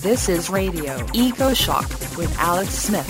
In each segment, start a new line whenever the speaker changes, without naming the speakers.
This is Radio EcoShock with Alex Smith.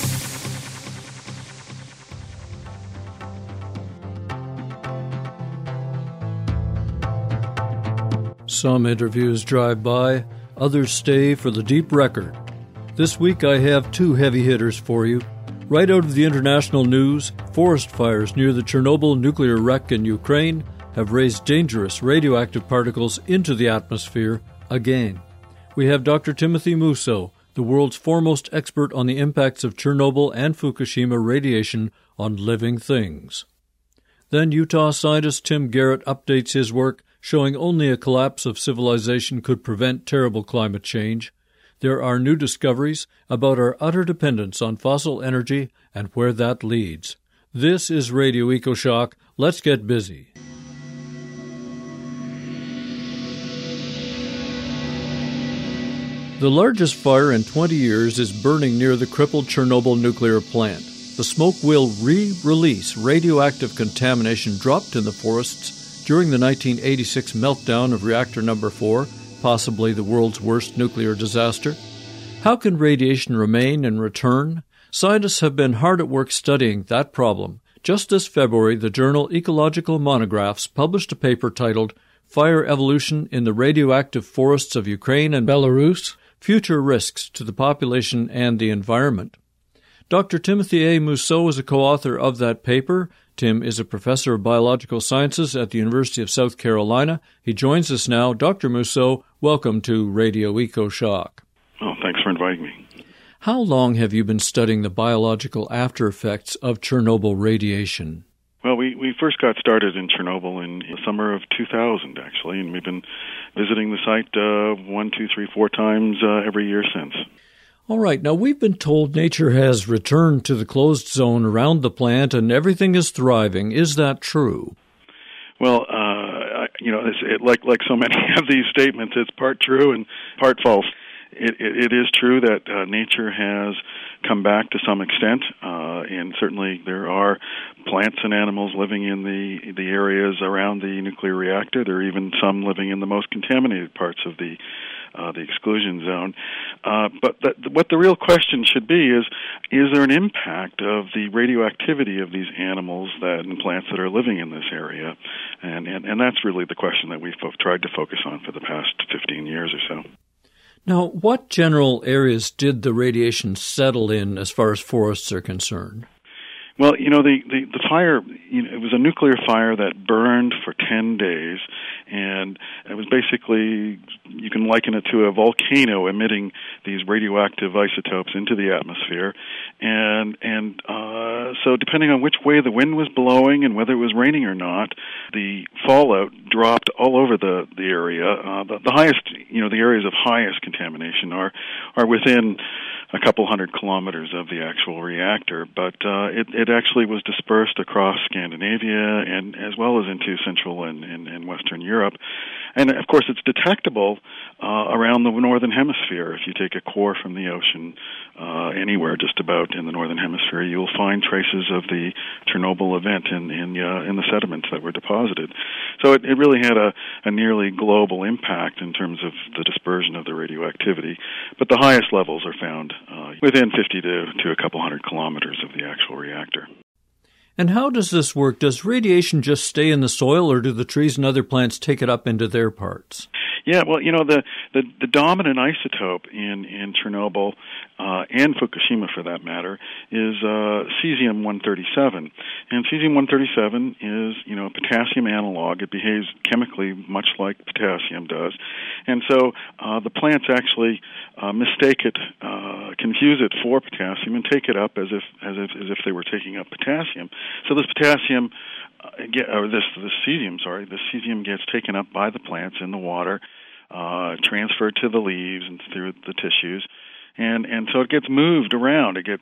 Some interviews drive by, others stay for the deep record. This week I have two heavy hitters for you. Right out of the international news, forest fires near the Chernobyl nuclear wreck in Ukraine have raised dangerous radioactive particles into the atmosphere again. We have Dr. Timothy Musso, the world's foremost expert on the impacts of Chernobyl and Fukushima radiation on living things. Then Utah scientist Tim Garrett updates his work showing only a collapse of civilization could prevent terrible climate change. There are new discoveries about our utter dependence on fossil energy and where that leads. This is Radio EcoShock. Let's get busy. The largest fire in 20 years is burning near the crippled Chernobyl nuclear plant. The smoke will re-release radioactive contamination dropped in the forests during the 1986 meltdown of reactor number 4, possibly the world's worst nuclear disaster. How can radiation remain and return? Scientists have been hard at work studying that problem. Just this February, the journal Ecological Monographs published a paper titled Fire Evolution in the Radioactive Forests of Ukraine and Belarus, Future Risks to the Population and the Environment. Dr. Timothy A. Musso is a co-author of that paper. Tim is a professor of biological sciences at the University of South Carolina. He joins us now. Dr. Musso, welcome to Radio EcoShock.
Oh, thanks for inviting me.
How long have you been studying the biological after effects of Chernobyl radiation?
Well, we first got started in Chernobyl in the summer of 2000, actually, and we've been visiting the site 1, 2, 3, 4 times every year since.
All right. Now, we've been told nature has returned to the closed zone around the plant and everything is thriving. Is that true?
Well, like so many of these statements, it's part true and part false. It is true that nature has come back to some extent, and certainly there are plants and animals living in the areas around the nuclear reactor. There are even some living in the most contaminated parts of the exclusion zone. But what the real question should be is there an impact of the radioactivity of these animals and plants that are living in this area? And that's really the question that we've tried to focus on for the past 15 years or so.
Now, what general areas did the radiation settle in as far as forests are concerned?
Well, the fire, it was a nuclear fire that burned for 10 days, and it was basically, you can liken it to a volcano emitting these radioactive isotopes into the atmosphere, and so depending on which way the wind was blowing and whether it was raining or not, the fallout dropped all over the area. The highest, the areas of highest contamination are within a couple hundred kilometers of the actual reactor, but it actually was dispersed across Scandinavia and as well as into Central and Western Europe. And, of course, it's detectable around the Northern Hemisphere. If you take a core from the ocean anywhere just about in the Northern Hemisphere, you'll find traces of the Chernobyl event in the sediments that were deposited. So it really had a nearly global impact in terms of the dispersion of the radioactivity. But the highest levels are found within 50 to a couple hundred kilometers of the actual reactor.
And how does this work? Does radiation just stay in the soil, or do the trees and other plants take it up into their parts?
Yeah, well, the dominant isotope in Chernobyl and Fukushima, for that matter, is cesium-137. And cesium-137 is, a potassium analog. It behaves chemically much like potassium does. And so the plants actually mistake it, confuse it for potassium, and take it up as if they were taking up potassium. So this potassium, this cesium gets taken up by the plants in the water, transferred to the leaves and through the tissues, and so it gets moved around. It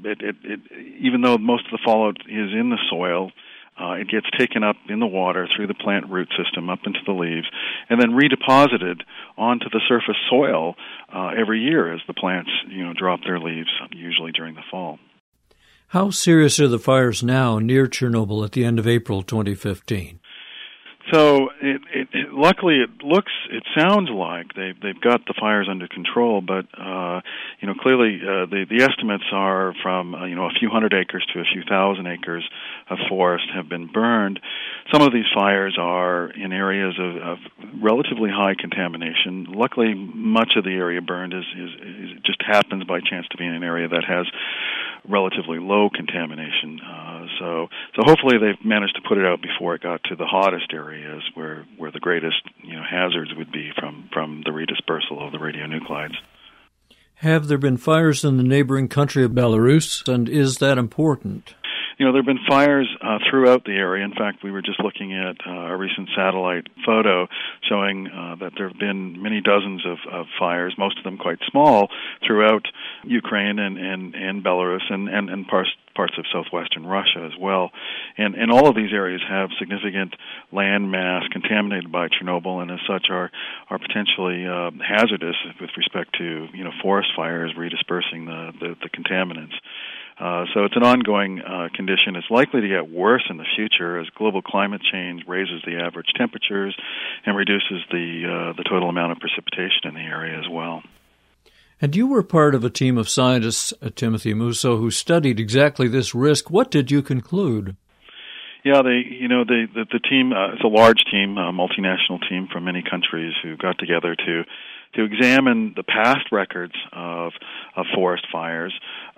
even though most of the fallout is in the soil, it gets taken up in the water through the plant root system up into the leaves, and then redeposited onto the surface soil every year as the plants drop their leaves, usually during the fall.
How serious are the fires now near Chernobyl at the end of April 2015?
So luckily it sounds like they've got the fires under control, but clearly the estimates are from a few hundred acres to a few thousand acres of forest have been burned. Some of these fires are in areas of relatively high contamination. Luckily, much of the area burned is just happens by chance to be in an area that has relatively low contamination. So hopefully they've managed to put it out before it got to the hottest areas where the greatest hazards would be from the redispersal of the radionuclides.
Have there been fires in the neighboring country of Belarus, and is that important?
There have been fires throughout the area. In fact, we were just looking at a recent satellite photo showing that there have been many dozens of fires, most of them quite small, throughout Ukraine and Belarus and parts of southwestern Russia as well. And all of these areas have significant land mass contaminated by Chernobyl, and as such are potentially hazardous with respect to forest fires redispersing the contaminants. So it's an ongoing condition. It's likely to get worse in the future as global climate change raises the average temperatures and reduces the total amount of precipitation in the area as well.
And you were part of a team of scientists at Timothy Musso who studied exactly this risk. What did you conclude?
Yeah, the team, it's a large team, a multinational team from many countries who got together to examine the past records of forest fires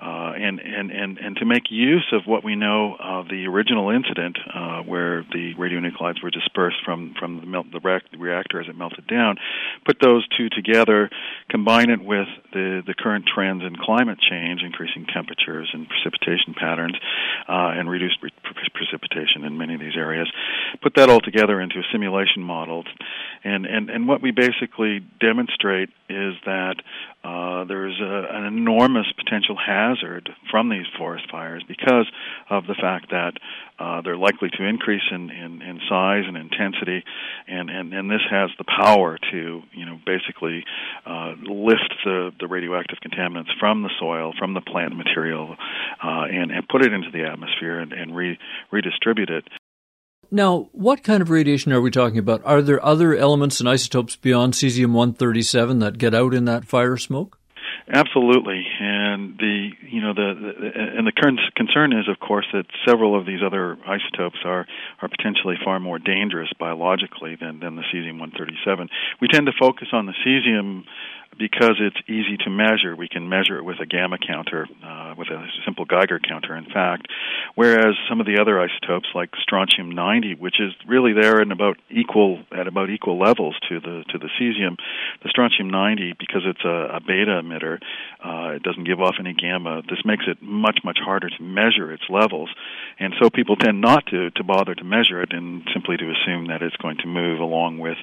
and to make use of what we know of the original incident where the radionuclides were dispersed from the reactor as it melted down, put those two together, combine it with the current trends in climate change, increasing temperatures and precipitation patterns, and reduced precipitation in many of these areas, put that all together into a simulation model. And what we basically demonstrate is that there's an enormous potential hazard from these forest fires because of the fact that they're likely to increase in size and intensity, and this has the power to basically lift the radioactive contaminants from the soil, from the plant material, and put it into the atmosphere and redistribute it.
Now, what kind of radiation are we talking about? Are there other elements and isotopes beyond cesium-137 that get out in that fire smoke?
Absolutely, and the current concern is, of course, that several of these other isotopes are potentially far more dangerous biologically than the cesium-137. We tend to focus on the cesium because it's easy to measure. We can measure it with a gamma counter, with a simple Geiger counter, in fact, whereas some of the other isotopes, like strontium-90, which is really there at about equal levels to the cesium, the strontium-90, because it's a beta emitter, it doesn't give off any gamma. This makes it much, much harder to measure its levels, and so people tend not to bother to measure it and simply to assume that it's going to move along with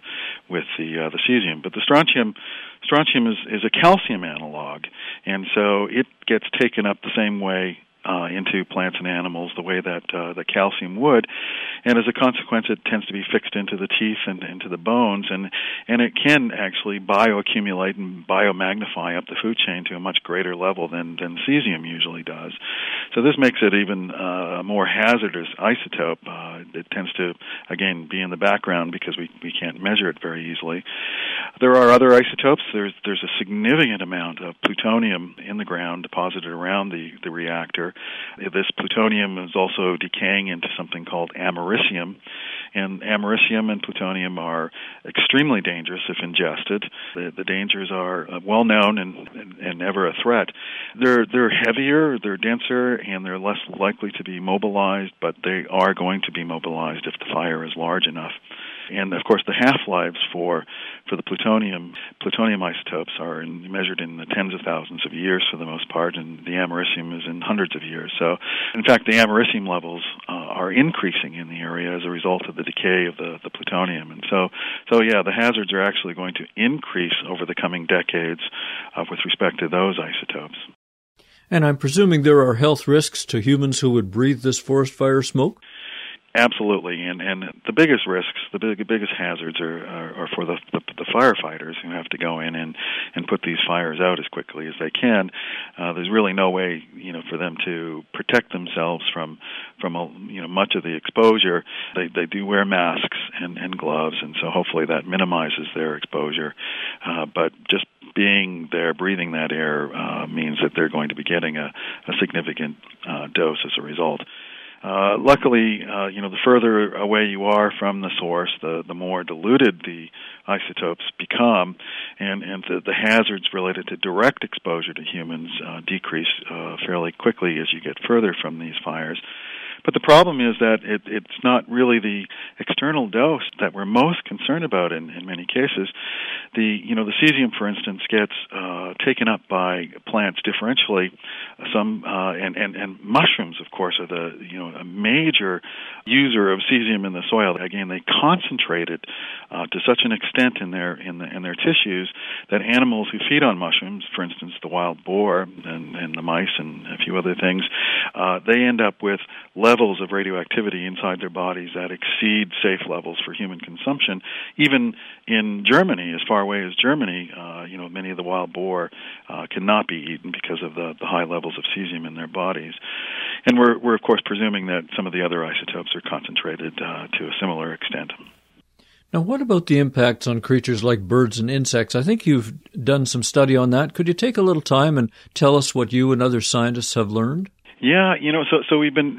the cesium. But the strontium is a calcium analog, and so it gets taken up the same way into plants and animals the way that the calcium would, and as a consequence it tends to be fixed into the teeth and into the bones, and it can actually bioaccumulate and biomagnify up the food chain to a much greater level than cesium usually does. So this makes it even a more hazardous isotope. It tends to, again, be in the background because we can't measure it very easily. There are other isotopes. There's a significant amount of plutonium in the ground deposited around the reactor. This plutonium is also decaying into something called americium, and americium and plutonium are extremely dangerous if ingested. The dangers are well known and never a threat. They're heavier, they're denser, and they're less likely to be mobilized, but they are going to be mobilized if the fire is large enough. And, of course, the half-lives for the plutonium isotopes are measured in the tens of thousands of years for the most part, and the americium is in hundreds of years. So, in fact, the americium levels are increasing in the area as a result of the decay of the plutonium. And so yeah, the hazards are actually going to increase over the coming decades with respect to those isotopes.
And I'm presuming there are health risks to humans who would breathe this forest fire smoke?
Absolutely, and the biggest risks, the biggest hazards are for the firefighters who have to go in and put these fires out as quickly as they can. There's really no way, for them to protect themselves from much of the exposure. They do wear masks and gloves, and so hopefully that minimizes their exposure. But just being there, breathing that air, means that they're going to be getting a significant dose as a result. Luckily, the further away you are from the source, the more diluted the isotopes become, and the hazards related to direct exposure to humans decrease fairly quickly as you get further from these fires. But the problem is that it's not really the external dose that we're most concerned about in many cases. The cesium, for instance, gets taken up by plants differentially. And mushrooms, of course, are a major user of cesium in the soil. Again, they concentrate it to such an extent in their tissues that animals who feed on mushrooms, for instance, the wild boar and the mice and a few other things, they end up with levels of radioactivity inside their bodies that exceed safe levels for human consumption. Even in Germany, as far away as Germany, many of the wild boar cannot be eaten because of the high levels of cesium in their bodies. And we're of course presuming that some of the other isotopes are concentrated to a similar extent.
Now, what about the impacts on creatures like birds and insects? I think you've done some study on that. Could you take a little time and tell us what you and other scientists have learned?
Yeah, so we've been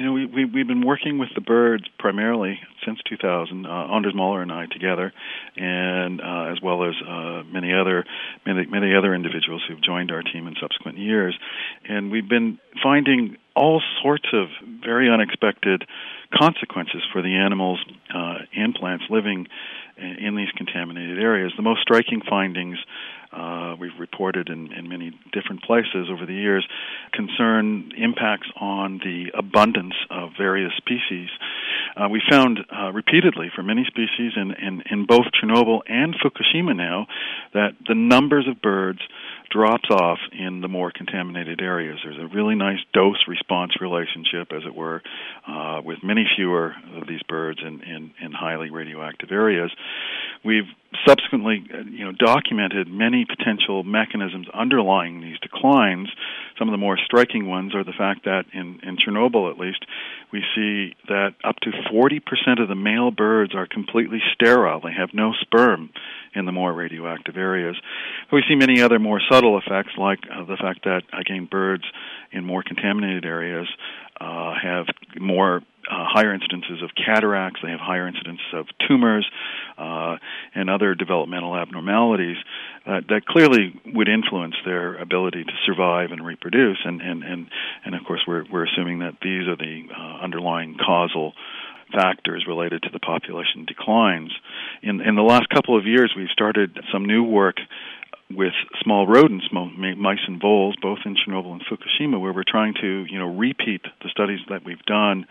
working with the birds primarily since 2000. Anders Möller and I together, and as well as many other individuals who've joined our team in subsequent years, and we've been finding all sorts of very unexpected consequences for the animals and plants living in these contaminated areas. The most striking findings we've reported in many different places over the years concern impacts on the abundance of various species. We found repeatedly for many species in both Chernobyl and Fukushima now that the numbers of birds drops off in the more contaminated areas. There's a really nice dose-response relationship, as it were, with many fewer of these birds in highly radioactive areas. We've subsequently, documented many potential mechanisms underlying these declines. Some of the more striking ones are the fact that in Chernobyl, at least, we see that up to 40% of the male birds are completely sterile. They have no sperm in the more radioactive areas. We see many other more subtle effects, like the fact that, again, birds in more contaminated areas have more higher incidences of cataracts, they have higher incidences of tumors and other developmental abnormalities that clearly would influence their ability to survive and reproduce. And of course, we're assuming that these are the underlying causal factors related to the population declines. In the last couple of years, we've started some new work with small rodents, mice and voles, both in Chernobyl and Fukushima, where we're trying to, repeat the studies that we've done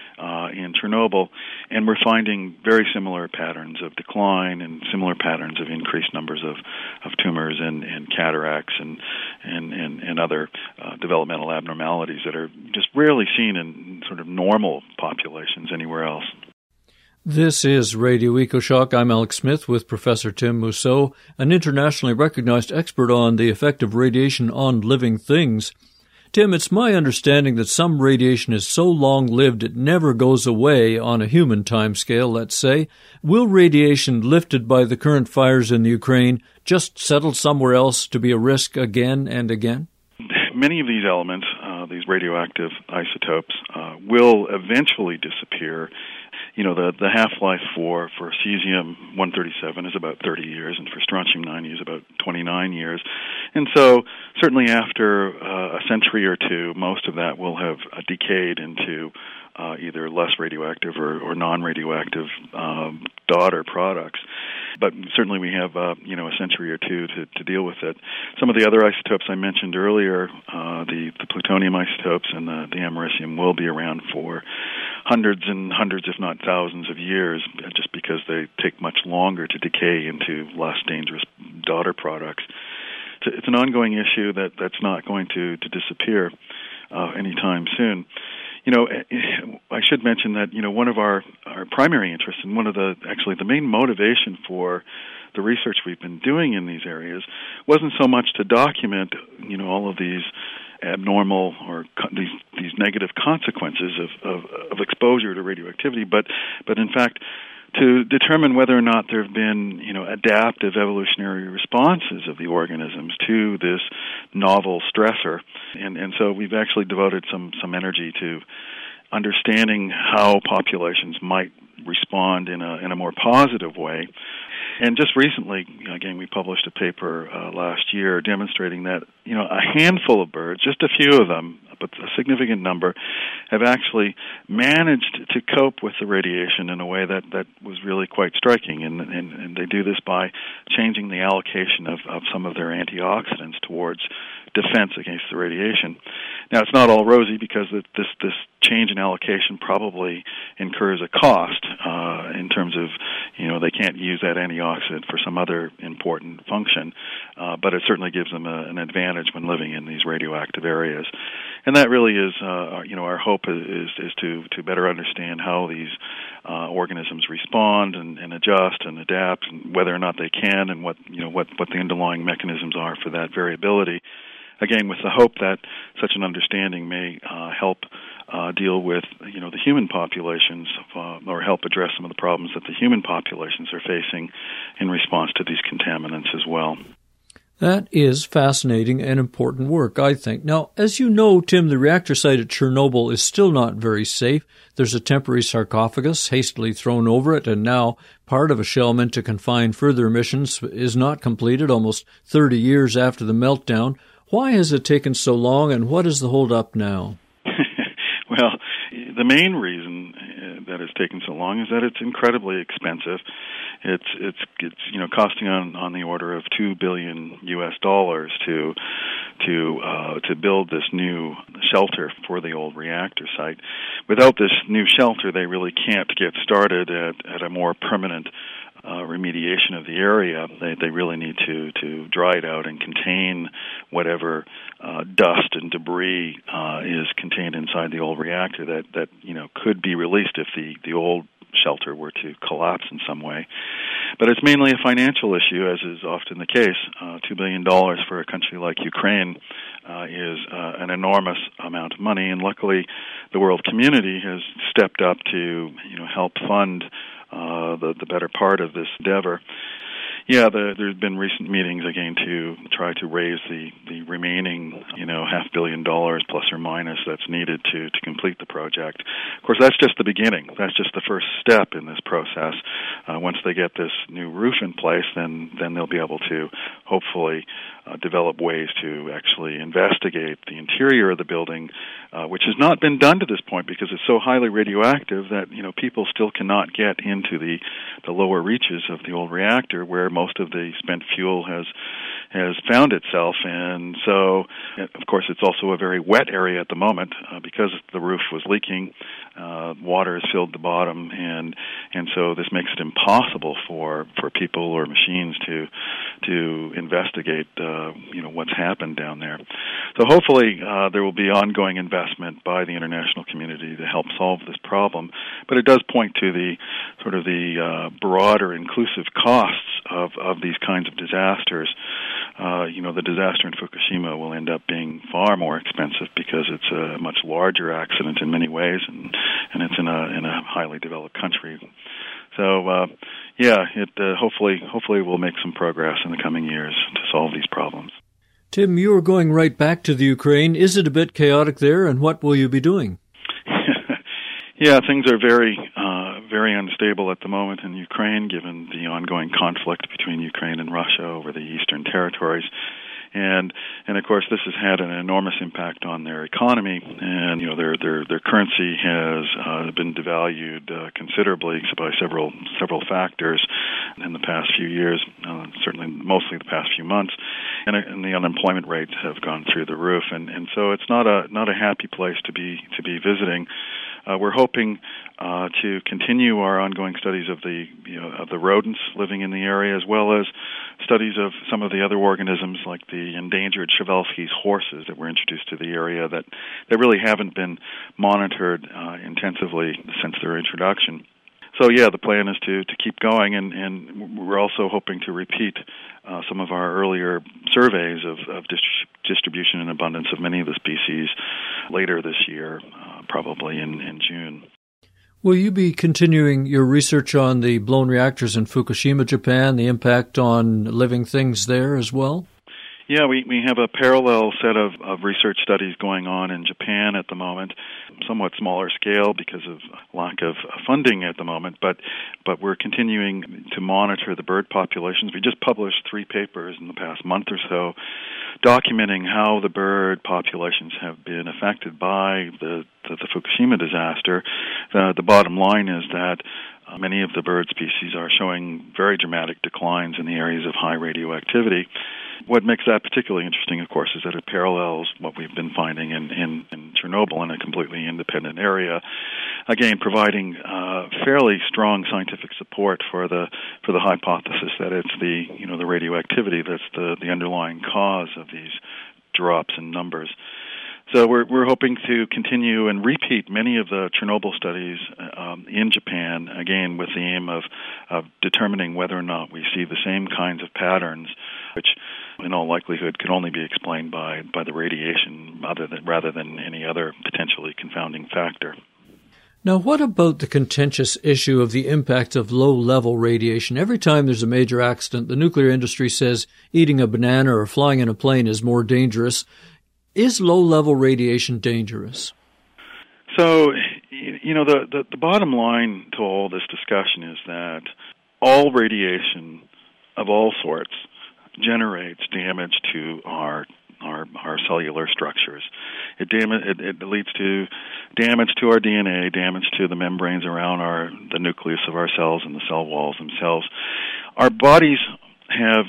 in Chernobyl, and we're finding very similar patterns of decline and similar patterns of increased numbers of tumors and cataracts and other developmental abnormalities that are just rarely seen in sort of normal populations anywhere else.
This is Radio EcoShock. I'm Alex Smith with Professor Tim Mousseau, an internationally recognized expert on the effect of radiation on living things. Tim, it's my understanding that some radiation is so long-lived it never goes away on a human timescale, let's say. Will radiation lifted by the current fires in the Ukraine just settle somewhere else to be a risk again and again?
Many of these elements, these radioactive isotopes, will eventually disappear. The half-life for cesium-137 is about 30 years, and for strontium-90 is about 29 years. And so certainly after a century or two, most of that will have decayed into either less radioactive or non-radioactive daughter products. But certainly we have, a century or two to deal with it. Some of the other isotopes I mentioned earlier, the plutonium isotopes and the americium, will be around for hundreds and hundreds, if not thousands of years, just because they take much longer to decay into less dangerous daughter products. It's an ongoing issue that's not going to disappear anytime soon. I should mention that, one of our primary interests and one of the main motivation for the research we've been doing in these areas wasn't so much to document, all of these abnormal or these negative consequences of exposure to radioactivity, but in fact to determine whether or not there have been, adaptive evolutionary responses of the organisms to this novel stressor. And so we've actually devoted some energy to understanding how populations might respond in a more positive way. And just recently, again, we published a paper last year demonstrating that, a handful of birds, just a few of them, but a significant number, have actually managed to cope with the radiation in a way that was really quite striking. And they do this by changing the allocation of some of their antioxidants towards defense against the radiation. Now, it's not all rosy because this change in allocation probably incurs a cost in terms of, they can't use that antioxidant for some other important function, but it certainly gives them an advantage when living in these radioactive areas. And that really is, our hope is to better understand how these organisms respond and adjust and adapt, and whether or not they can, and what the underlying mechanisms are for that variability. Again, with the hope that such an understanding may help deal with, the human populations, or help address some of the problems that the human populations are facing in response to these contaminants as well.
That is fascinating and important work, I think. Now, as you know, Tim, the reactor site at Chernobyl is still not very safe. There's a temporary sarcophagus hastily thrown over it, and now part of a shell meant to confine further emissions is not completed almost 30 years after the meltdown. Why has it taken so long, and what is the hold-up now?
Well, the main reason that it's taken so long is that it's incredibly expensive. It's costing on the order of $2 billion to build this new shelter for the old reactor site. Without this new shelter, they really can't get started at a more permanent remediation of the area. They really need to dry it out and contain whatever dust and debris is contained inside the old reactor that could be released if the old shelter were to collapse in some way. But it's mainly a financial issue, as is often the case. $2 billion for a country like Ukraine is an enormous amount of money, and luckily the world community has stepped up to help fund the better part of this endeavor. Yeah, there's been recent meetings again to try to raise the remaining, $500 million plus or minus that's needed to complete the project. Of course, that's just the beginning. That's just the first step in this process. Once they get this new roof in place, then they'll be able to hopefully develop ways to actually investigate the interior of the building, which has not been done to this point because it's so highly radioactive that people still cannot get into the lower reaches of the old reactor where most of the spent fuel has found itself. And so, of course, it's also a very wet area at the moment because the roof was leaking. Water has filled the bottom, and so this makes it impossible for people or machines to investigate what's happened down there. So hopefully there will be ongoing investment by the international community to help solve this problem. But it does point to the sort of the broader inclusive costs of these kinds of disasters. The disaster in Fukushima will end up being far more expensive because it's a much larger accident in many ways, and it's in a highly developed country. So, hopefully we'll make some progress in the coming years to solve these problems.
Tim, you are going right back to the Ukraine. Is it a bit chaotic there, and what will you be doing?
Yeah, things are very unstable at the moment in Ukraine, given the ongoing conflict between Ukraine and Russia over the eastern territories. And of course, this has had an enormous impact on their economy, and their currency has been devalued considerably by several factors in the past few years, certainly mostly the past few months, and the unemployment rates have gone through the roof, and so it's not a happy place to be visiting. We're hoping to continue our ongoing studies of the rodents living in the area, as well as studies of some of the other organisms, like the endangered Przewalski's horses that were introduced to the area that really haven't been monitored intensively since their introduction. So yeah, the plan is to keep going, and we're also hoping to repeat some of our earlier surveys of distribution and abundance of many of the species later this year, probably in June.
Will you be continuing your research on the blown reactors in Fukushima, Japan, the impact on living things there as well?
Yeah, we have a parallel set of research studies going on in Japan at the moment, somewhat smaller scale because of lack of funding at the moment, but we're continuing to monitor the bird populations. We just published 3 papers in the past month or so documenting how the bird populations have been affected by the Fukushima disaster. The bottom line is that many of the bird species are showing very dramatic declines in the areas of high radioactivity. What makes that particularly interesting, of course, is that it parallels what we've been finding in Chernobyl in a completely independent area. Again, providing fairly strong scientific support for the hypothesis that it's the radioactivity that's the underlying cause of these drops in numbers. So we're hoping to continue and repeat many of the Chernobyl studies in Japan, again with the aim of determining whether or not we see the same kinds of patterns, which in all likelihood could only be explained by the radiation rather than any other potentially confounding factor.
Now, what about the contentious issue of the impact of low-level radiation? Every time there's a major accident, the nuclear industry says eating a banana or flying in a plane is more dangerous. Is low-level radiation dangerous?
So, the bottom line to all this discussion is that all radiation of all sorts generates damage to our cellular structures. It leads to damage to our DNA, damage to the membranes around the nucleus of our cells and the cell walls themselves. Our bodies have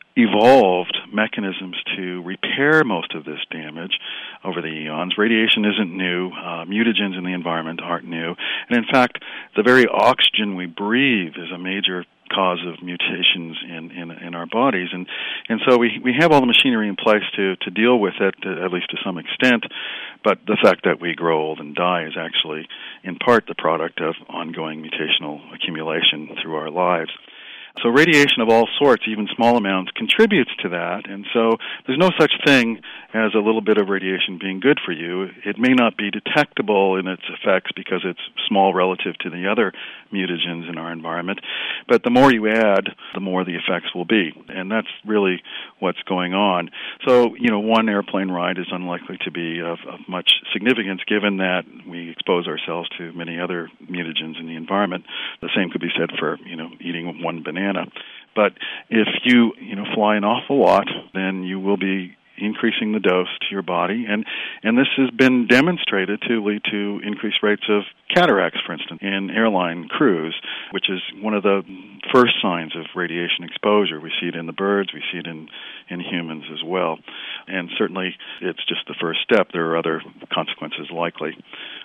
evolved mechanisms to repair most of this damage over the eons. Radiation isn't new. Mutagens in the environment aren't new. And in fact, the very oxygen we breathe is a major cause of mutations in our bodies. And so we have all the machinery in place to deal with it, at least to some extent, but the fact that we grow old and die is actually in part the product of ongoing mutational accumulation through our lives. So radiation of all sorts, even small amounts, contributes to that, and so there's no such thing as a little bit of radiation being good for you. It may not be detectable in its effects because it's small relative to the other mutagens in our environment, but the more you add, the more the effects will be, and that's really what's going on. So, one airplane ride is unlikely to be of much significance given that we expose ourselves to many other mutagens in the environment. The same could be said for, eating one banana. But if you fly an awful lot, then you will be increasing the dose to your body, and this has been demonstrated to lead to increased rates of cataracts, for instance, in airline crews, which is one of the first signs of radiation exposure. We see it in the birds, we see it in humans as well, and certainly it's just the first step. There are other consequences likely.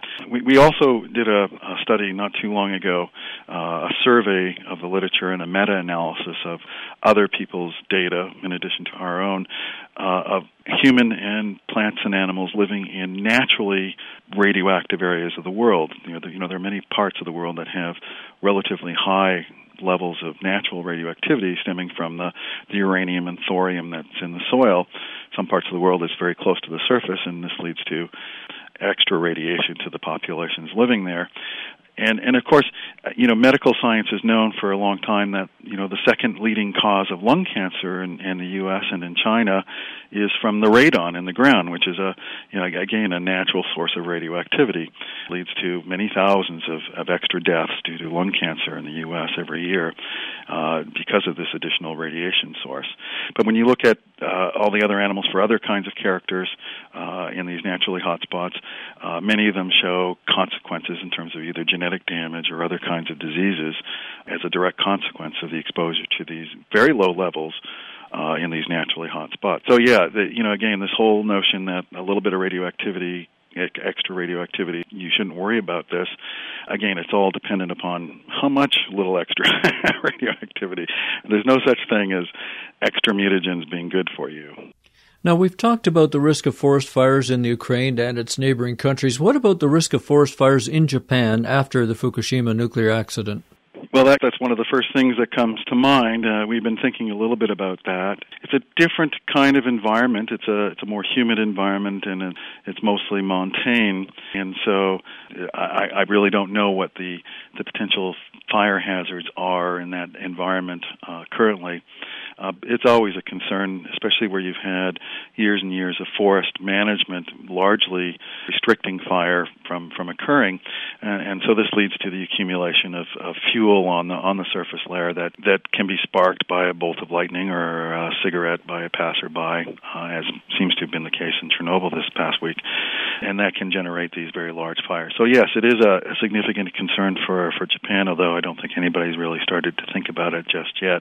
We also did a study not too long ago, a survey of the literature and a meta-analysis of other people's data, in addition to our own, of human and plants and animals living in naturally radioactive areas of the world. There are many parts of the world that have relatively high levels of natural radioactivity stemming from the uranium and thorium that's in the soil. Some parts of the world is very close to the surface, and this leads to extra radiation to the populations living there. And of course, medical science has known for a long time that, the second leading cause of lung cancer in the U.S. and in China is from the radon in the ground, which is again, a natural source of radioactivity. It leads to many thousands of extra deaths due to lung cancer in the U.S. every year because of this additional radiation source. But when you look at all the other animals for other kinds of characters in these naturally hot spots, many of them show consequences in terms of either genetic damage or other kinds of diseases as a direct consequence of the exposure to these very low levels in these naturally hot spots. So again, this whole notion that a little bit of radioactivity extra radioactivity. You shouldn't worry about this. Again, it's all dependent upon how much little extra radioactivity. There's no such thing as extra mutagens being good for you.
Now, we've talked about the risk of forest fires in the Ukraine and its neighboring countries. What about the risk of forest fires in Japan after the Fukushima nuclear accident?
Well, that's one of the first things that comes to mind. We've been thinking a little bit about that. It's a different kind of environment. It's a more humid environment, and it's mostly montane. And so I really don't know what the potential fire hazards are in that environment currently. It's always a concern, especially where you've had years and years of forest management largely restricting fire from occurring, and so this leads to the accumulation of fuel on the surface layer that can be sparked by a bolt of lightning or a cigarette by a passerby, as seems to have been the case in Chernobyl this past week, and that can generate these very large fires. So yes, it is a significant concern for Japan, although I don't think anybody's really started to think about it just yet.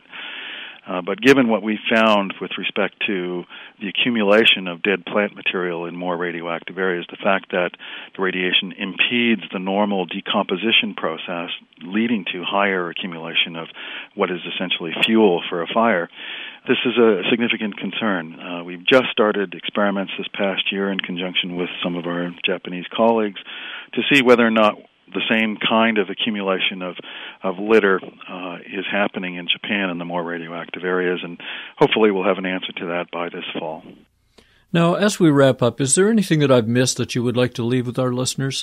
But given what we found with respect to the accumulation of dead plant material in more radioactive areas, the fact that the radiation impedes the normal decomposition process, leading to higher accumulation of what is essentially fuel for a fire, this is a significant concern. We've just started experiments this past year in conjunction with some of our Japanese colleagues to see whether or not the same kind of accumulation of litter is happening in Japan in the more radioactive areas, and hopefully we'll have an answer to that by this fall.
Now, as we wrap up, is there anything that I've missed that you would like to leave with our listeners?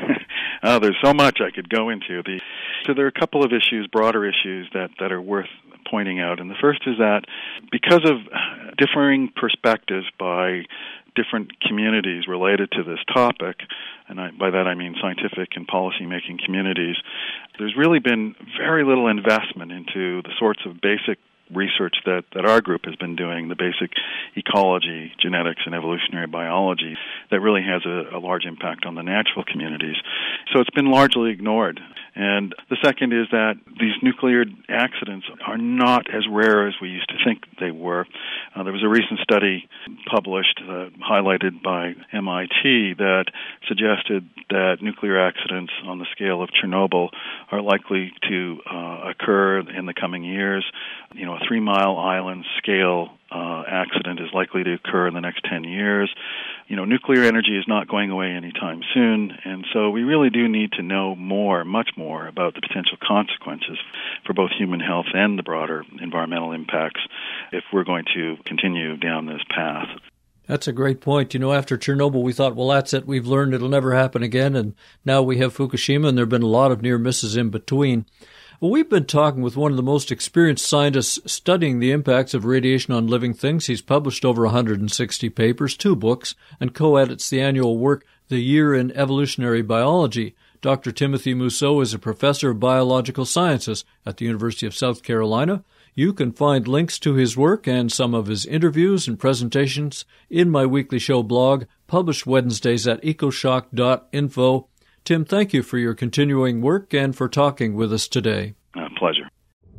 There's so much I could go into. So there are a couple of issues, broader issues, that are worth pointing out. And the first is that because of differing perspectives by different communities related to this topic, and by that I mean scientific and policy-making communities, there's really been very little investment into the sorts of basic research that our group has been doing, the basic ecology, genetics, and evolutionary biology that really has a large impact on the natural communities. So it's been largely ignored. And the second is that these nuclear accidents are not as rare as we used to think they were. There was a recent study published, highlighted by MIT, that suggested that nuclear accidents on the scale of Chernobyl are likely to occur in the coming years. A 3-mile island scale accident is likely to occur in the next 10 years. Nuclear energy is not going away anytime soon, and so we really do need to know much more about the potential consequences for both human health and the broader environmental impacts if we're going to continue down this path.
That's a great point. After Chernobyl, we thought, well, that's it. We've learned it'll never happen again, and now we have Fukushima, and there have been a lot of near misses in between. Well, we've been talking with one of the most experienced scientists studying the impacts of radiation on living things. He's published over 160 papers, 2 books, and co-edits the annual work, The Year in Evolutionary Biology. Dr. Timothy Mousseau is a professor of biological sciences at the University of South Carolina. You can find links to his work and some of his interviews and presentations in my weekly show blog, published Wednesdays at ecoshock.info. Tim, thank you for your continuing work and for talking with us today.
Pleasure.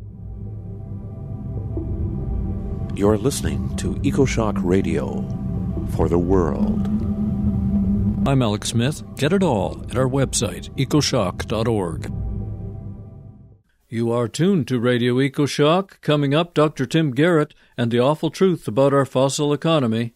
You're listening to EcoShock Radio for the world.
I'm Alex Smith. Get it all at our website, ecoshock.org. You are tuned to Radio EcoShock. Coming up, Dr. Tim Garrett and the awful truth about our fossil economy.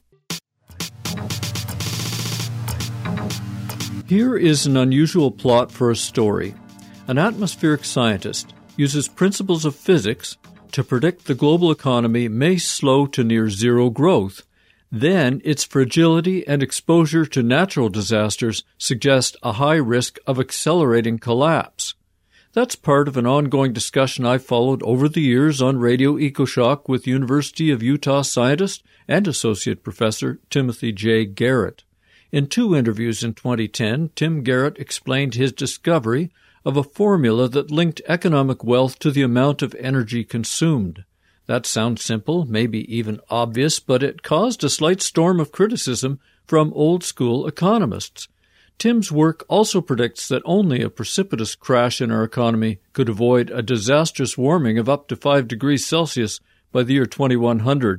Here is an unusual plot for a story. An atmospheric scientist uses principles of physics to predict the global economy may slow to near zero growth. Then its fragility and exposure to natural disasters suggest a high risk of accelerating collapse. That's part of an ongoing discussion I've followed over the years on Radio EcoShock with University of Utah scientist and associate professor Timothy J. Garrett. In 2 interviews in 2010, Tim Garrett explained his discovery of a formula that linked economic wealth to the amount of energy consumed. That sounds simple, maybe even obvious, but it caused a slight storm of criticism from old-school economists. Tim's work also predicts that only a precipitous crash in our economy could avoid a disastrous warming of up to 5 degrees Celsius by the year 2100.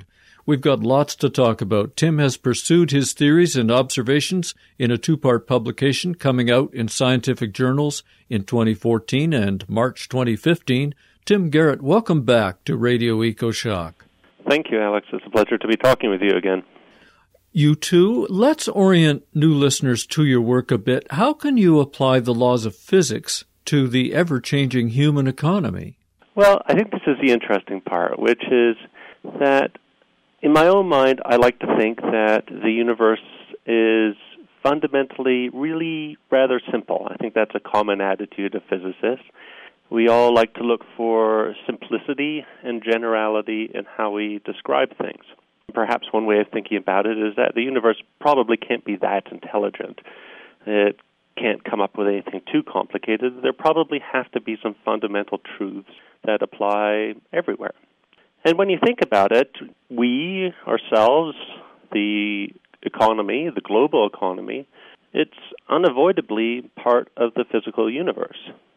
We've got lots to talk about. Tim has pursued his theories and observations in a two-part publication coming out in scientific journals in 2014 and March 2015. Tim Garrett, welcome back to Radio EcoShock.
Thank you, Alex. It's a pleasure to be talking with you again.
You too. Let's orient new listeners to your work a bit. How can you apply the laws of physics to the ever-changing human economy?
Well, I think this is the interesting part, which is that in my own mind, I like to think that the universe is fundamentally really rather simple. I think that's a common attitude of physicists. We all like to look for simplicity and generality in how we describe things. Perhaps one way of thinking about it is that the universe probably can't be that intelligent. It can't come up with anything too complicated. There probably have to be some fundamental truths that apply everywhere. And when you think about it, we ourselves, the economy, the global economy, it's unavoidably part of the physical universe.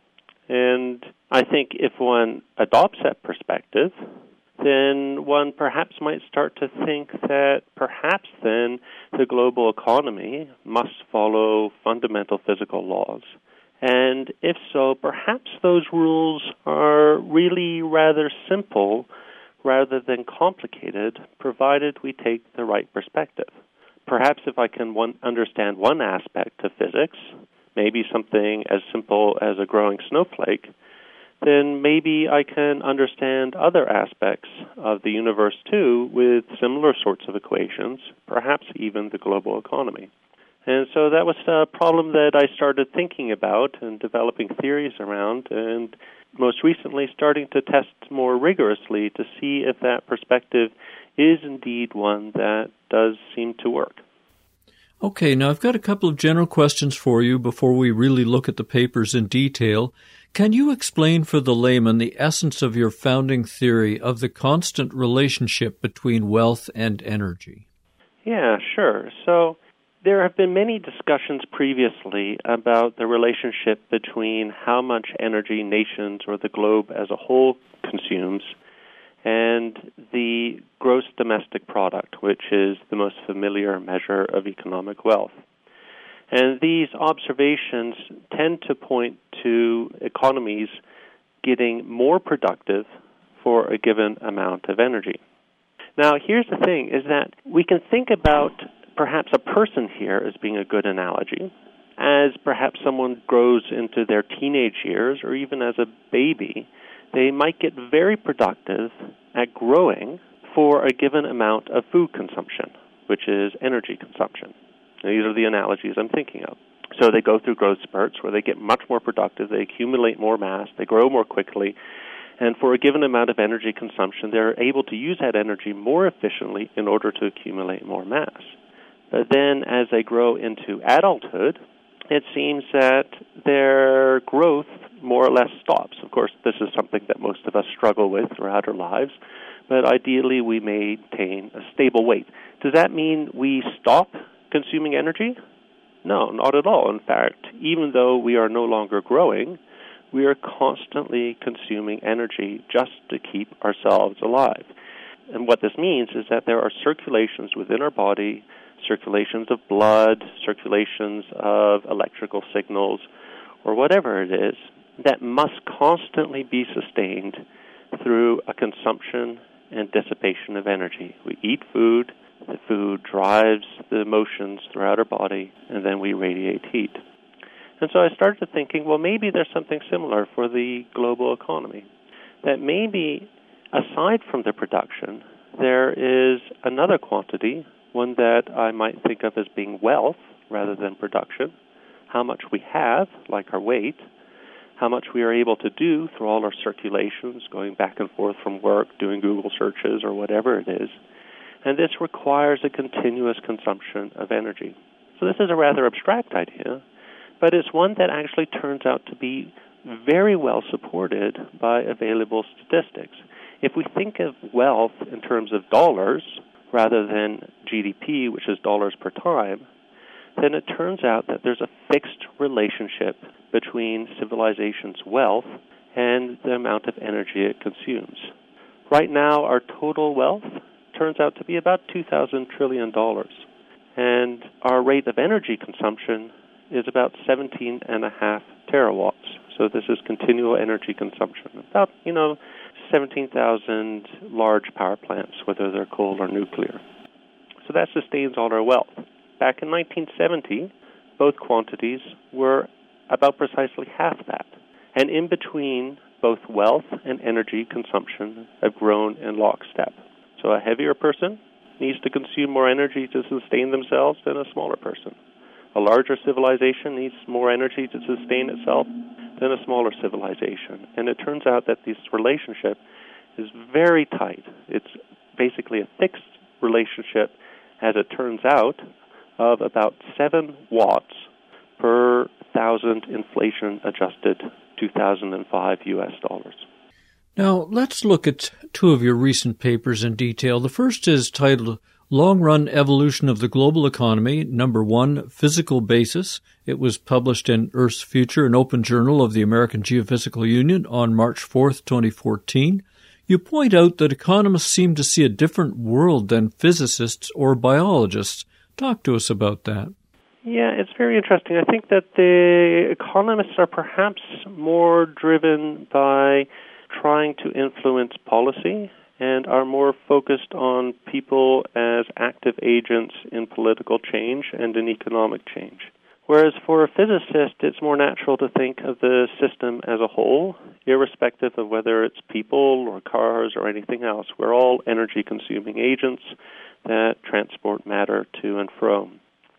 And I think if one adopts that perspective, then one perhaps might start to think that perhaps then the global economy must follow fundamental physical laws. And if so, perhaps those rules are really rather simple rather than complicated, provided we take the right perspective. Perhaps if I can understand one aspect of physics, maybe something as simple as a growing snowflake, then maybe I can understand other aspects of the universe too with similar sorts of equations, perhaps even the global economy. And so that was a problem that I started thinking about and developing theories around, and most recently starting to test more rigorously to see if that perspective is indeed one that does seem to work.
Okay, now I've got a couple of general questions for you before we really look at the papers in detail. Can you explain for the layman the essence of your founding theory of the constant relationship between wealth and energy?
Yeah, sure. So there have been many discussions previously about the relationship between how much energy nations or the globe as a whole consumes and the gross domestic product, which is the most familiar measure of economic wealth. And these observations tend to point to economies getting more productive for a given amount of energy. Now, here's the thing, is that we can think about perhaps a person here as being a good analogy, as perhaps someone grows into their teenage years or even as a baby, they might get very productive at growing for a given amount of food consumption, which is energy consumption. Now, these are the analogies I'm thinking of. So they go through growth spurts where they get much more productive, they accumulate more mass, they grow more quickly, and for a given amount of energy consumption, they're able to use that energy more efficiently in order to accumulate more mass. But then as they grow into adulthood, it seems that their growth more or less stops. Of course, this is something that most of us struggle with throughout our lives, but ideally we maintain a stable weight. Does that mean we stop consuming energy? No, not at all. In fact, even though we are no longer growing, we are constantly consuming energy just to keep ourselves alive. And what this means is that there are circulations within our body, circulations of blood, circulations of electrical signals, or whatever it is, that must constantly be sustained through a consumption and dissipation of energy. We eat food, the food drives the motions throughout our body, and then we radiate heat. And so I started thinking, well, maybe there's something similar for the global economy. That maybe, aside from the production, there is another quantity, one that I might think of as being wealth rather than production, how much we have, like our weight, how much we are able to do through all our circulations, going back and forth from work, doing Google searches, or whatever it is. And this requires a continuous consumption of energy. So this is a rather abstract idea, but it's one that actually turns out to be very well supported by available statistics. If we think of wealth in terms of dollars rather than GDP, which is dollars per time, then it turns out that there's a fixed relationship between civilization's wealth and the amount of energy it consumes. Right now, our total wealth turns out to be about $2,000 trillion. And our rate of energy consumption is about 17.5 terawatts. So this is continual energy consumption. About, 17,000 large power plants, whether they're coal or nuclear. So that sustains all our wealth. Back in 1970, both quantities were about precisely half that. And in between, both wealth and energy consumption have grown in lockstep. So a heavier person needs to consume more energy to sustain themselves than a smaller person. A larger civilization needs more energy to sustain itself than a smaller civilization. And it turns out that this relationship is very tight. It's basically a fixed relationship, as it turns out, of about 7 watts per 1,000 inflation-adjusted 2005 U.S. dollars.
Now, let's look at two of your recent papers in detail. The first is titled Long-Run Evolution of the Global Economy, number 1, Physical Basis. It was published in Earth's Future, an open journal of the American Geophysical Union, on March 4th, 2014. You point out that economists seem to see a different world than physicists or biologists. Talk to us about that.
Yeah, it's very interesting. I think that the economists are perhaps more driven by trying to influence policy and are more focused on people as active agents in political change and in economic change. Whereas for a physicist, it's more natural to think of the system as a whole, irrespective of whether it's people or cars or anything else. We're all energy-consuming agents that transport matter to and fro.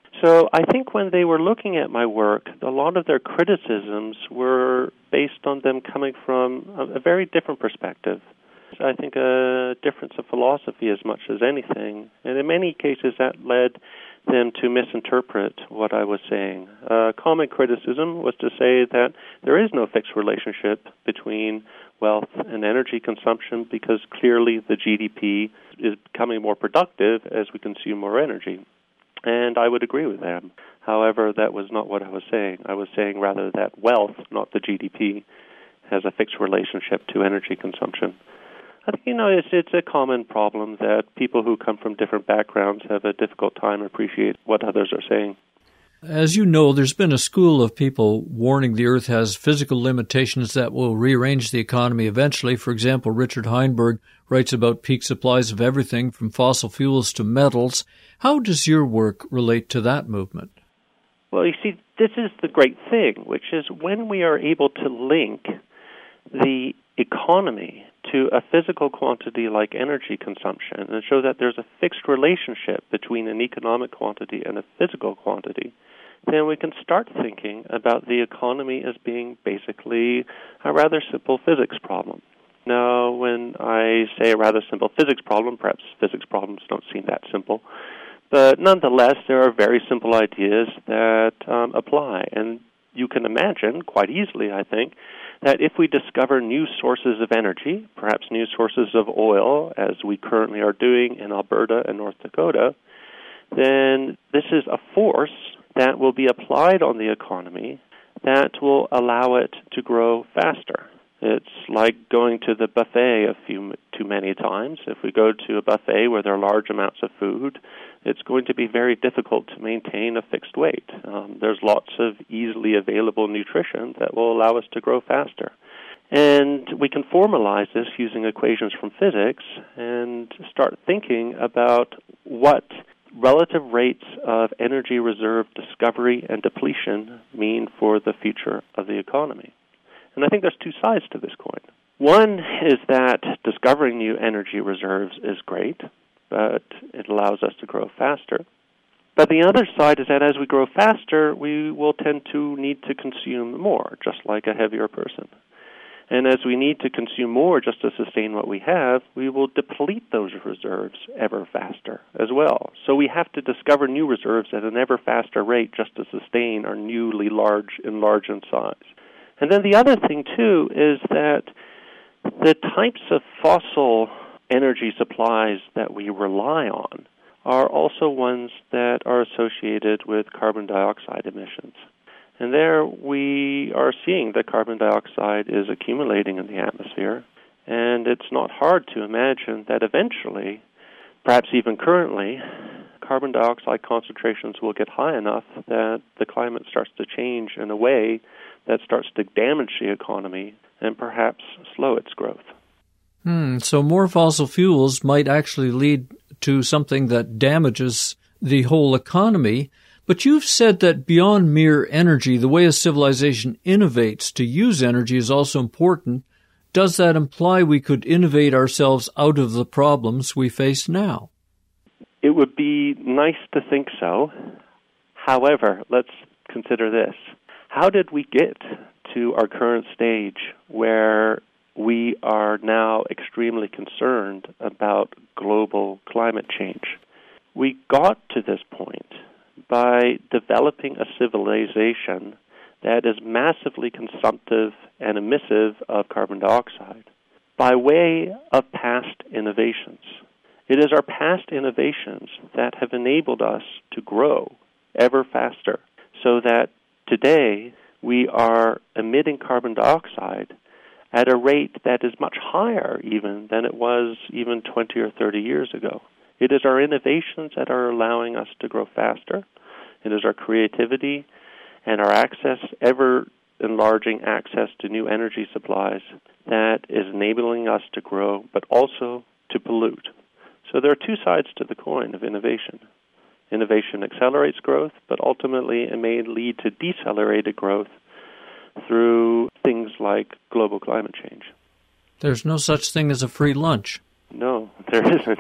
So I think when they were looking at my work, a lot of their criticisms were based on them coming from a very different perspective. I think a difference of philosophy as much as anything. And in many cases that led them to misinterpret what I was saying. Common criticism was to say that there is no fixed relationship between wealth and energy consumption because clearly the GDP is becoming more productive as we consume more energy. And I would agree with them. However, that was not what I was saying. I was saying rather that wealth, not the GDP, has a fixed relationship to energy consumption. I think, it's a common problem that people who come from different backgrounds have a difficult time appreciating what others are saying.
As you know, there's been a school of people warning the Earth has physical limitations that will rearrange the economy eventually. For example, Richard Heinberg writes about peak supplies of everything from fossil fuels to metals. How does your work relate to that movement?
Well, you see, this is the great thing, which is when we are able to link the economy to a physical quantity like energy consumption and show that there's a fixed relationship between an economic quantity and a physical quantity, then we can start thinking about the economy as being basically a rather simple physics problem. Now, when I say a rather simple physics problem, perhaps physics problems don't seem that simple, but nonetheless, there are very simple ideas that apply. And you can imagine, quite easily, I think, that if we discover new sources of energy, perhaps new sources of oil, as we currently are doing in Alberta and North Dakota, then this is a force that will be applied on the economy that will allow it to grow faster. It's like going to the buffet too many times. If we go to a buffet where there are large amounts of food, it's going to be very difficult to maintain a fixed weight. There's lots of easily available nutrition that will allow us to grow faster. And we can formalize this using equations from physics and start thinking about what relative rates of energy reserve discovery and depletion mean for the future of the economy. And I think there's two sides to this coin. One is that discovering new energy reserves is great, but it allows us to grow faster. But the other side is that as we grow faster, we will tend to need to consume more, just like a heavier person. And as we need to consume more just to sustain what we have, we will deplete those reserves ever faster as well. So we have to discover new reserves at an ever faster rate just to sustain our newly large in size. And then the other thing, too, is that the types of fossil energy supplies that we rely on are also ones that are associated with carbon dioxide emissions. And there we are seeing that carbon dioxide is accumulating in the atmosphere, and it's not hard to imagine that eventually perhaps even currently, carbon dioxide concentrations will get high enough that the climate starts to change in a way that starts to damage the economy and perhaps slow its growth.
So more fossil fuels might actually lead to something that damages the whole economy. But you've said that beyond mere energy, the way a civilization innovates to use energy is also important. Does that imply we could innovate ourselves out of the problems we face now?
It would be nice to think so. However, let's consider this. How did we get to our current stage where we are now extremely concerned about global climate change? We got to this point by developing a civilization that is massively consumptive and emissive of carbon dioxide by way of past innovations. It is our past innovations that have enabled us to grow ever faster so that today we are emitting carbon dioxide at a rate that is much higher even than it was even 20 or 30 years ago. It is our innovations that are allowing us to grow faster. It is our creativity and our ever-enlarging access to new energy supplies that is enabling us to grow, but also to pollute. So there are two sides to the coin of innovation. Innovation accelerates growth, but ultimately it may lead to decelerated growth through things like global climate change.
There's no such thing as a free lunch.
No, there isn't.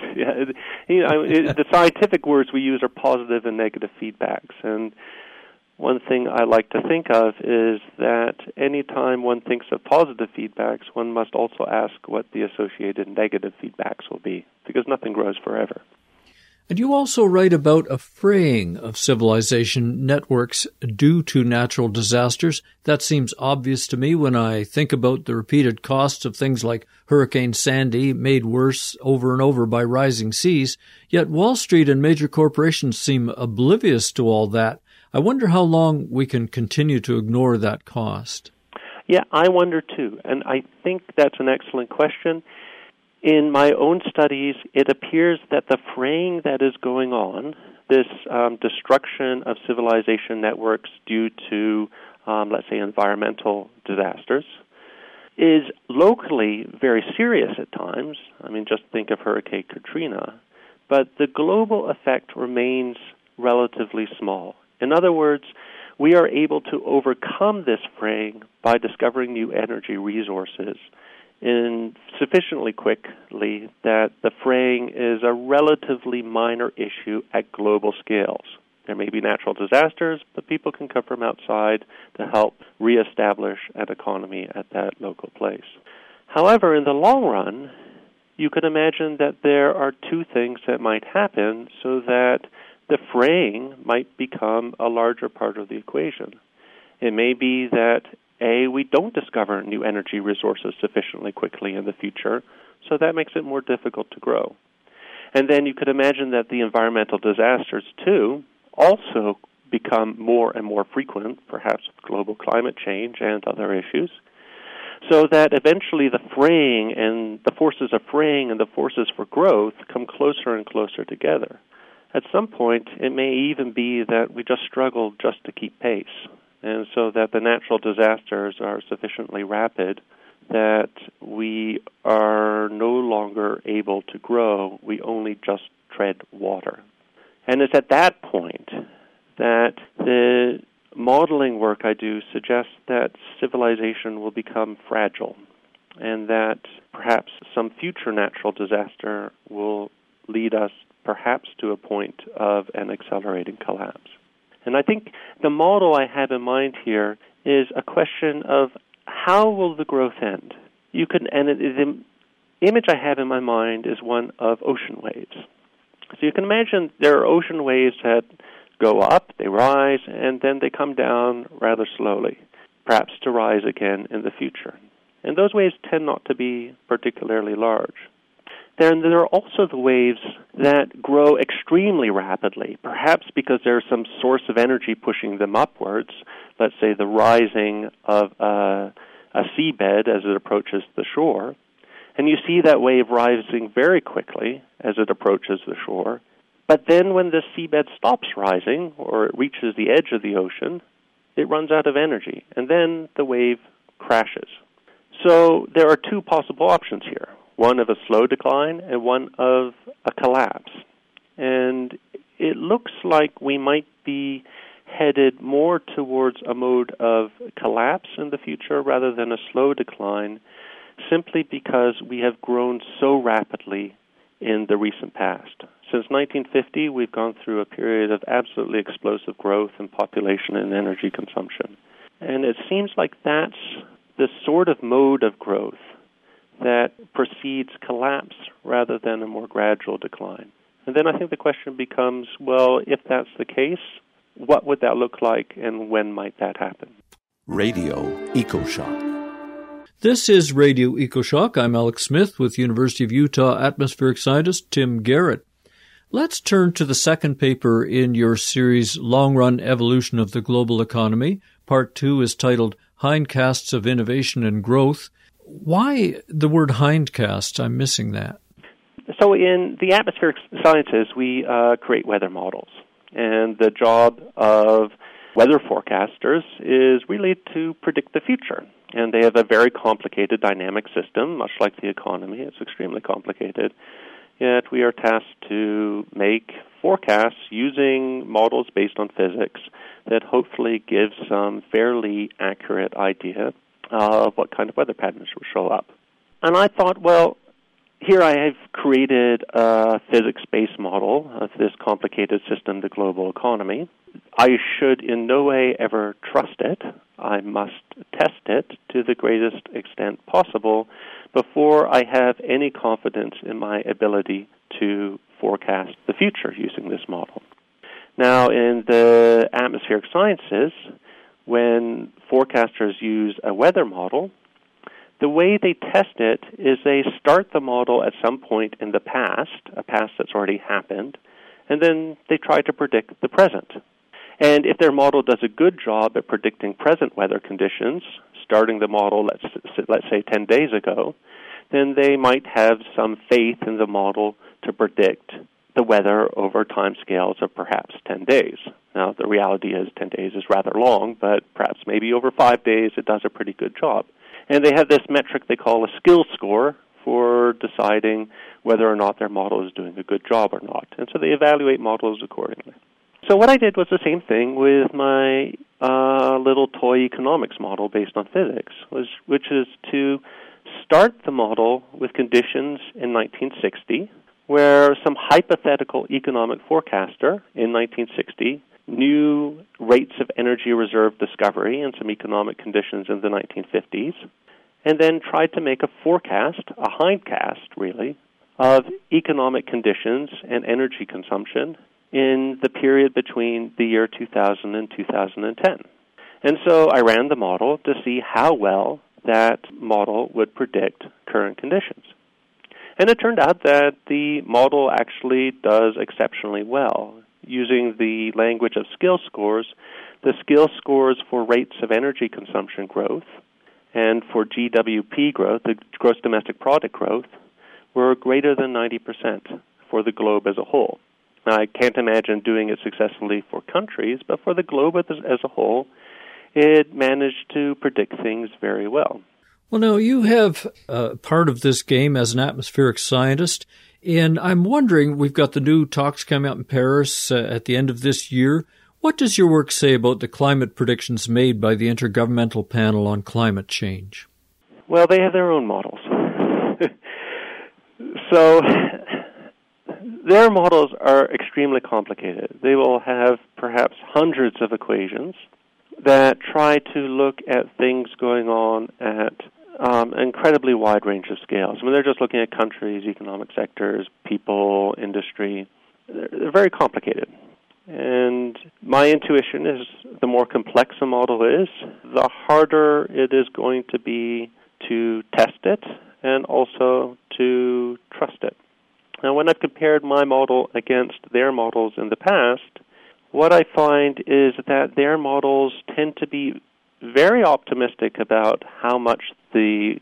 The scientific words we use are positive and negative feedbacks. And one thing I like to think of is that any time one thinks of positive feedbacks, one must also ask what the associated negative feedbacks will be, because nothing grows forever.
And you also write about a fraying of civilization networks due to natural disasters. That seems obvious to me when I think about the repeated costs of things like Hurricane Sandy, made worse over and over by rising seas. Yet Wall Street and major corporations seem oblivious to all that. I wonder how long we can continue to ignore that cost.
Yeah, I wonder too, and I think that's an excellent question. In my own studies, it appears that the fraying that is going on, this destruction of civilization networks due to, let's say, environmental disasters, is locally very serious at times. I mean, just think of Hurricane Katrina. But the global effect remains relatively small. In other words, we are able to overcome this fraying by discovering new energy resources in sufficiently quickly that the fraying is a relatively minor issue at global scales. There may be natural disasters, but people can come from outside to help reestablish an economy at that local place. However, in the long run, you could imagine that there are two things that might happen so that the fraying might become a larger part of the equation. It may be that we don't discover new energy resources sufficiently quickly in the future, so that makes it more difficult to grow. And then you could imagine that the environmental disasters, too, also become more and more frequent, perhaps with global climate change and other issues, so that eventually the fraying and the forces of fraying and the forces for growth come closer and closer together. At some point, it may even be that we just struggle just to keep pace, and so that the natural disasters are sufficiently rapid that we are no longer able to grow. We only just tread water. And it's at that point that the modeling work I do suggests that civilization will become fragile and that perhaps some future natural disaster will lead us perhaps to a point of an accelerating collapse. And I think the model I have in mind here is a question of how will the growth end? The image I have in my mind is one of ocean waves. So you can imagine there are ocean waves that go up, they rise, and then they come down rather slowly, perhaps to rise again in the future. And those waves tend not to be particularly large. Then there are also the waves that grow extremely rapidly, perhaps because there's some source of energy pushing them upwards, let's say the rising of a seabed as it approaches the shore. And you see that wave rising very quickly as it approaches the shore. But then when the seabed stops rising, or it reaches the edge of the ocean, it runs out of energy, and then the wave crashes. So there are two possible options here, one of a slow decline and one of a collapse. And it looks like we might be headed more towards a mode of collapse in the future rather than a slow decline, simply because we have grown so rapidly in the recent past. Since 1950, we've gone through a period of absolutely explosive growth in population and energy consumption. And it seems like that's the sort of mode of growth that precedes collapse rather than a more gradual decline. And then I think the question becomes, well, if that's the case, what would that look like and when might that happen?
Radio EcoShock.
This is Radio EcoShock. I'm Alex Smith with University of Utah atmospheric scientist Tim Garrett. Let's turn to the second paper in your series, Long-Run Evolution of the Global Economy. Part 2 is titled Hindcasts of Innovation and Growth. Why the word hindcast? I'm missing that.
So in the atmospheric sciences, we create weather models. And the job of weather forecasters is really to predict the future. And they have a very complicated dynamic system, much like the economy. It's extremely complicated. Yet we are tasked to make forecasts using models based on physics that hopefully give some fairly accurate idea of what kind of weather patterns will show up. And I thought, well, here I have created a physics-based model of this complicated system, the global economy. I should in no way ever trust it. I must test it to the greatest extent possible before I have any confidence in my ability to forecast the future using this model. Now, in the atmospheric sciences, when forecasters use a weather model, the way they test it is they start the model at some point in the past, a past that's already happened, and then they try to predict the present. And if their model does a good job at predicting present weather conditions, starting the model, let's say 10 days ago, then they might have some faith in the model to predict the weather over timescales of perhaps 10 days. Now, the reality is 10 days is rather long, but perhaps maybe over 5 days it does a pretty good job. And they have this metric they call a skill score for deciding whether or not their model is doing a good job or not. And so they evaluate models accordingly. So what I did was the same thing with my little toy economics model based on physics, which is to start the model with conditions in 1960, where some hypothetical economic forecaster in 1960 knew rates of energy reserve discovery and some economic conditions in the 1950s, and then tried to make a forecast, a hindcast really, of economic conditions and energy consumption in the period between the year 2000 and 2010. And so I ran the model to see how well that model would predict current conditions. And it turned out that the model actually does exceptionally well. Using the language of skill scores, the skill scores for rates of energy consumption growth and for GWP growth, the gross domestic product growth, were greater than 90% for the globe as a whole. Now, I can't imagine doing it successfully for countries, but for the globe as a whole, it managed to predict things very well.
Well, now, you have part of this game as an atmospheric scientist, and I'm wondering, we've got the new talks coming out in Paris at the end of this year. What does your work say about the climate predictions made by the Intergovernmental Panel on Climate Change?
Well, they have their own models. So their models are extremely complicated. They will have perhaps hundreds of equations that try to look at things going on at an incredibly wide range of scales. I mean, they're just looking at countries, economic sectors, people, industry. They're very complicated. And my intuition is the more complex a model is, the harder it is going to be to test it and also to trust it. Now, when I've compared my model against their models in the past, what I find is that their models tend to be very optimistic about how much the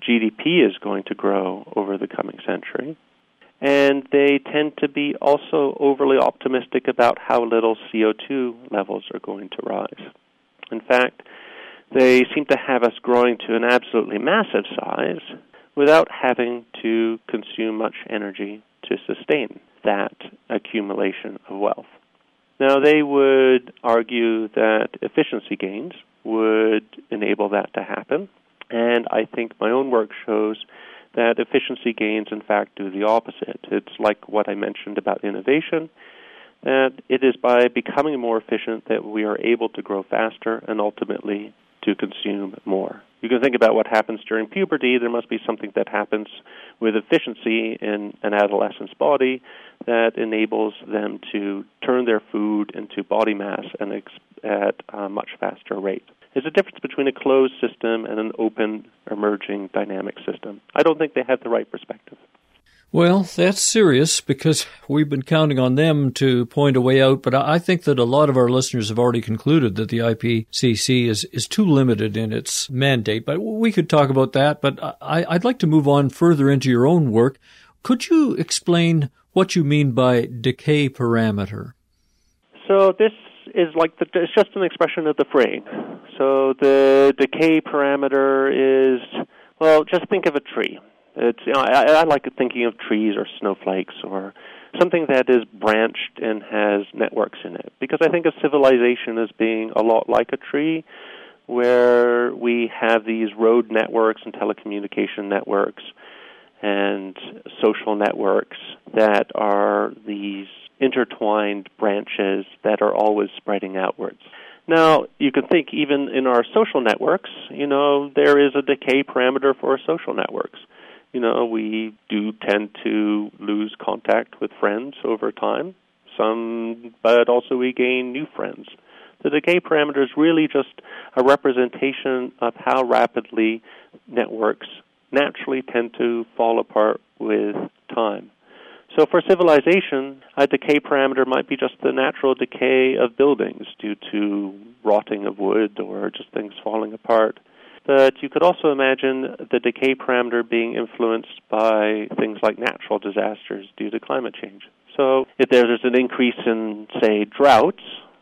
GDP is going to grow over the coming century. And they tend to be also overly optimistic about how little CO2 levels are going to rise. In fact, they seem to have us growing to an absolutely massive size without having to consume much energy to sustain that accumulation of wealth. Now, they would argue that efficiency gains would enable that to happen, and I think my own work shows that efficiency gains, in fact, do the opposite. It's like what I mentioned about innovation, that it is by becoming more efficient that we are able to grow faster and ultimately to consume more. You can think about what happens during puberty. There must be something that happens with efficiency in an adolescent's body that enables them to turn their food into body mass and at a much faster rate. There's a difference between a closed system and an open, emerging, dynamic system. I don't think they have the right perspective.
Well, that's serious because we've been counting on them to point a way out, but I think that a lot of our listeners have already concluded that the IPCC is too limited in its mandate. But we could talk about that, but I'd like to move on further into your own work. Could you explain what you mean by decay parameter?
So this is it's just an expression of the frame. So the decay parameter is, well, just think of a tree. It's, I like thinking of trees or snowflakes or something that is branched and has networks in it, because I think of civilization as being a lot like a tree, where we have these road networks and telecommunication networks and social networks that are these intertwined branches that are always spreading outwards. Now, you can think even in our social networks, there is a decay parameter for our social networks. We do tend to lose contact with friends over time, but also we gain new friends. The decay parameter is really just a representation of how rapidly networks naturally tend to fall apart with time. So for civilization, a decay parameter might be just the natural decay of buildings due to rotting of wood or just things falling apart. But you could also imagine the decay parameter being influenced by things like natural disasters due to climate change. So if there's an increase in, say, droughts,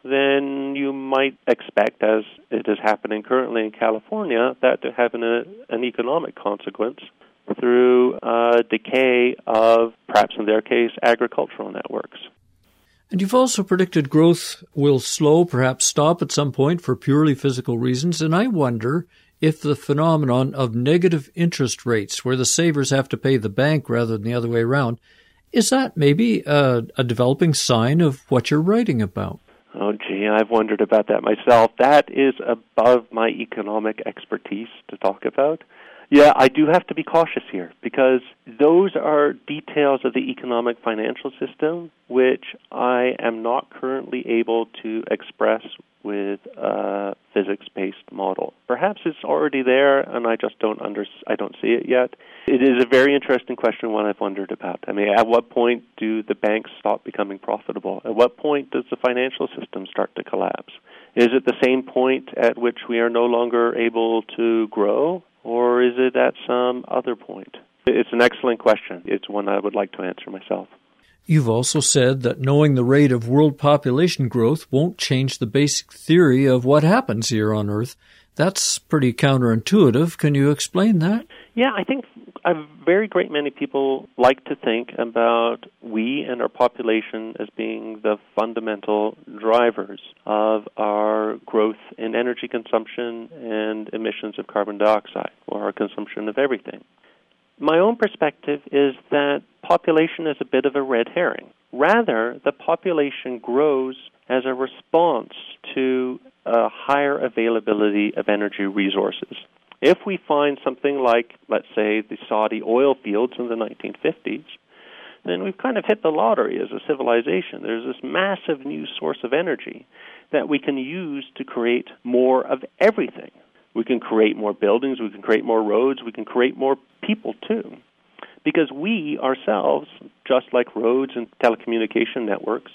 then you might expect, as it is happening currently in California, that to have an economic consequence through decay of, perhaps in their case, agricultural networks.
And you've also predicted growth will slow, perhaps stop at some point for purely physical reasons, and I wonder if the phenomenon of negative interest rates, where the savers have to pay the bank rather than the other way around, is that maybe a developing sign of what you're writing about?
Oh, gee, I've wondered about that myself. That is above my economic expertise to talk about. Yeah, I do have to be cautious here because those are details of the economic financial system which I am not currently able to express with a physics-based model. Perhaps it's already there and I just don't see it yet. It is a very interesting question, one I've wondered about. I mean, at what point do the banks stop becoming profitable? At what point does the financial system start to collapse? Is it the same point at which we are no longer able to grow? Or is it at some other point? It's an excellent question. It's one I would like to answer myself.
You've also said that knowing the rate of world population growth won't change the basic theory of what happens here on Earth. That's pretty counterintuitive. Can you explain that?
Yeah, I think a very great many people like to think about we and our population as being the fundamental drivers of our growth in energy consumption and emissions of carbon dioxide, or our consumption of everything. My own perspective is that population is a bit of a red herring. Rather, the population grows as a response to a higher availability of energy resources. If we find something like, let's say, the Saudi oil fields in the 1950s, then we've kind of hit the lottery as a civilization. There's this massive new source of energy that we can use to create more of everything. We can create more buildings, we can create more roads, we can create more people too. Because we ourselves, just like roads and telecommunication networks,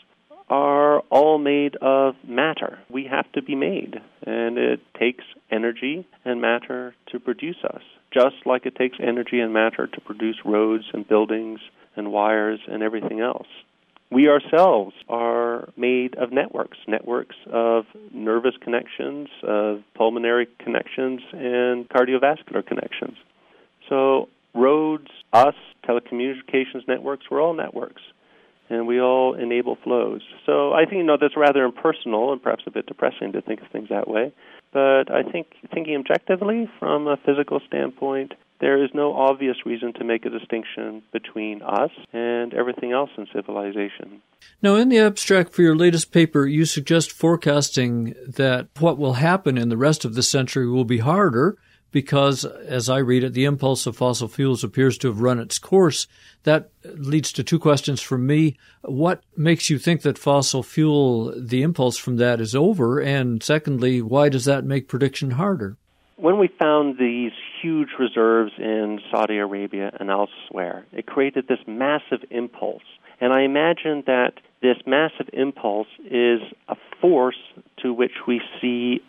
are all made of matter. We have to be made, and it takes energy and matter to produce us, just like it takes energy and matter to produce roads and buildings and wires and everything else. We ourselves are made of networks of nervous connections, of pulmonary connections, and cardiovascular connections. So roads, us, telecommunications networks, we're all networks, and we all enable flows. So I think, that's rather impersonal and perhaps a bit depressing to think of things that way. But I think thinking objectively from a physical standpoint, there is no obvious reason to make a distinction between us and everything else in civilization.
Now, in the abstract for your latest paper, you suggest forecasting that what will happen in the rest of the century will be harder because, as I read it, the impulse of fossil fuels appears to have run its course. That leads to two questions from me. What makes you think that fossil fuel, the impulse from that, is over? And secondly, why does that make prediction harder?
When we found these huge reserves in Saudi Arabia and elsewhere, it created this massive impulse. And I imagine that this massive impulse is a force to which we see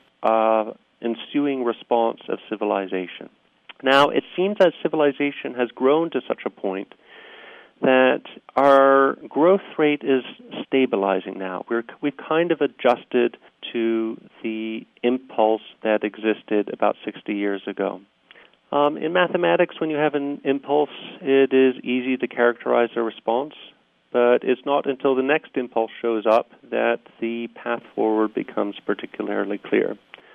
ensuing response of civilization. Now, it seems that civilization has grown to such a point that our growth rate is stabilizing now. We've kind of adjusted to the impulse that existed about 60 years ago. In mathematics, when you have an impulse, it is easy to characterize a response, but it's not until the next impulse shows up that the path forward becomes particularly clear.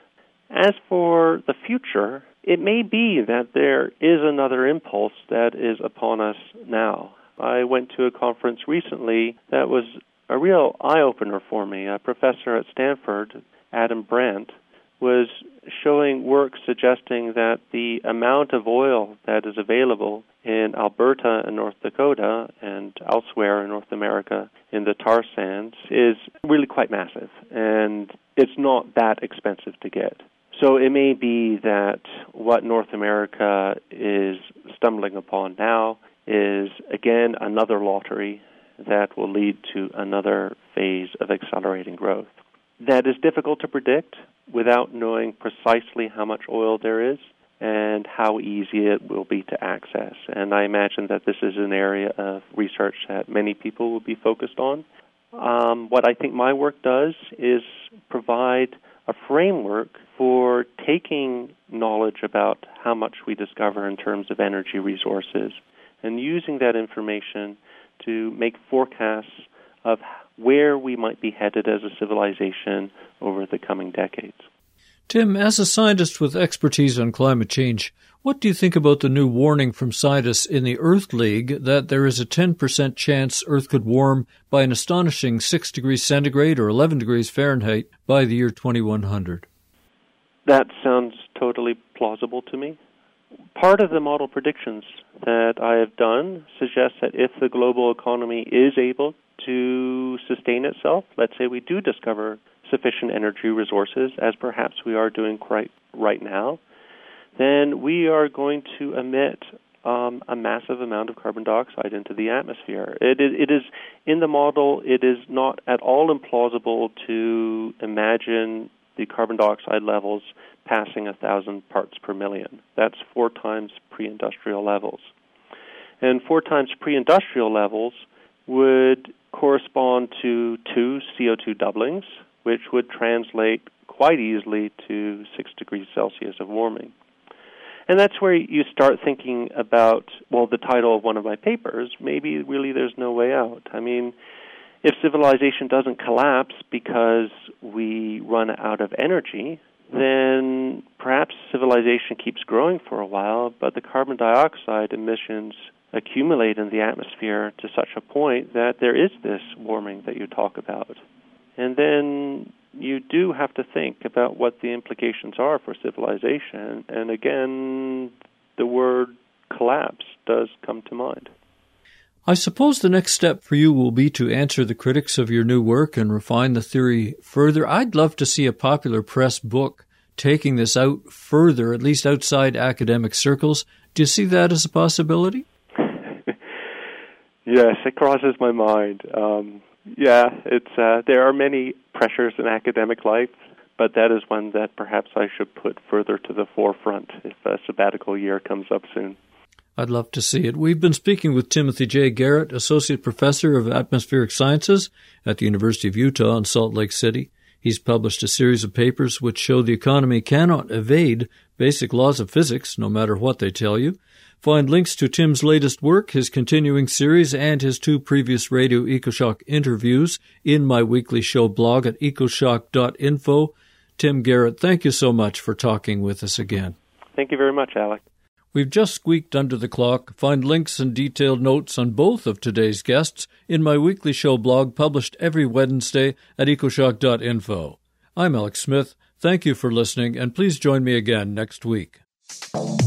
As for the future, it may be that there is another impulse that is upon us now. I went to a conference recently that was a real eye-opener for me. A professor at Stanford, Adam Brandt, was showing work suggesting that the amount of oil that is available in Alberta and North Dakota and elsewhere in North America in the tar sands is really quite massive, and it's not that expensive to get. So it may be that what North America is stumbling upon now is, again, another lottery that will lead to another phase of accelerating growth. That is difficult to predict without knowing precisely how much oil there is and how easy it will be to access. And I imagine that this is an area of research that many people will be focused on. What I think my work does is provide a framework for taking knowledge about how much we discover in terms of energy resources and using that information to make forecasts of where we might be headed as a civilization over the coming decades.
Tim, as a scientist with expertise on climate change, what do you think about the new warning from scientists in the Earth League that there is a 10% chance Earth could warm by an astonishing 6 degrees centigrade or 11 degrees Fahrenheit by the year 2100?
That sounds totally plausible to me. Part of the model predictions that I have done suggests that if the global economy is able to sustain itself, let's say we do discover sufficient energy resources, as perhaps we are doing right now, then we are going to emit a massive amount of carbon dioxide into the atmosphere. It is in the model, it is not at all implausible to imagine the carbon dioxide levels passing 1,000 parts per million. That's 4 times pre-industrial levels. And 4 times pre-industrial levels would correspond to 2 CO2 doublings, which would translate quite easily to 6 degrees Celsius of warming. And that's where you start thinking about, well, the title of one of my papers, maybe really there's no way out. I mean, if civilization doesn't collapse because we run out of energy, then perhaps civilization keeps growing for a while, but the carbon dioxide emissions accumulate in the atmosphere to such a point that there is this warming that you talk about. And then you do have to think about what the implications are for civilization. And again, the word collapse does come to mind.
I suppose the next step for you will be to answer the critics of your new work and refine the theory further. I'd love to see a popular press book taking this out further, at least outside academic circles. Do you see that as a possibility?
Yes, it crosses my mind. Yeah, there are many pressures in academic life, but that is one that perhaps I should put further to the forefront if a sabbatical year comes up soon.
I'd love to see it. We've been speaking with Timothy J. Garrett, Associate Professor of Atmospheric Sciences at the University of Utah in Salt Lake City. He's published a series of papers which show the economy cannot evade basic laws of physics, no matter what they tell you. Find links to Tim's latest work, his continuing series, and his 2 previous Radio EcoShock interviews in my weekly show blog at ecoshock.info. Tim Garrett, thank you so much for talking with us again.
Thank you very much, Alec.
We've just squeaked under the clock. Find links and detailed notes on both of today's guests in my weekly show blog published every Wednesday at ecoshock.info. I'm Alex Smith. Thank you for listening, and please join me again next week.